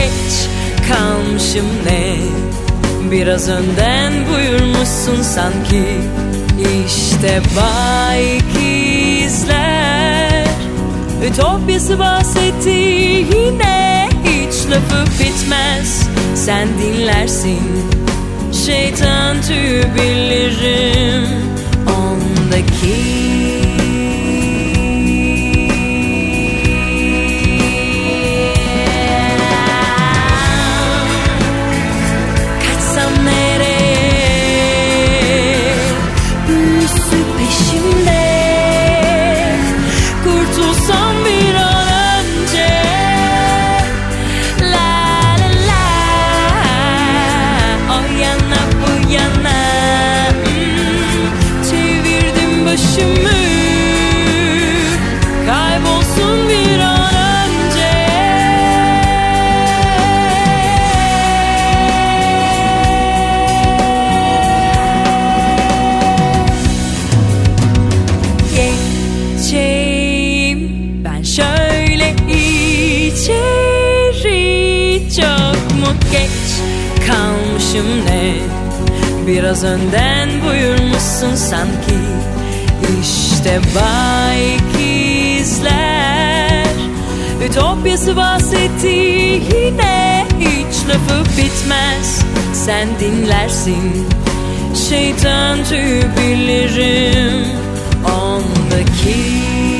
geç kalmışım ne? Biraz önden buyurmuşsun sanki. İşte Bay İkizler Ütopyası bahsetti yine. Hiç lafı bitmez, sen dinlersin. Şeytan tüyü bilirim ondaki. Ne? Biraz önden buyurmuşsun sanki. İşte Bay İkizler Ütopyası bahsetti yine. Hiç lafı bitmez, sen dinlersin. Şeytan tüyü bilirim ondaki.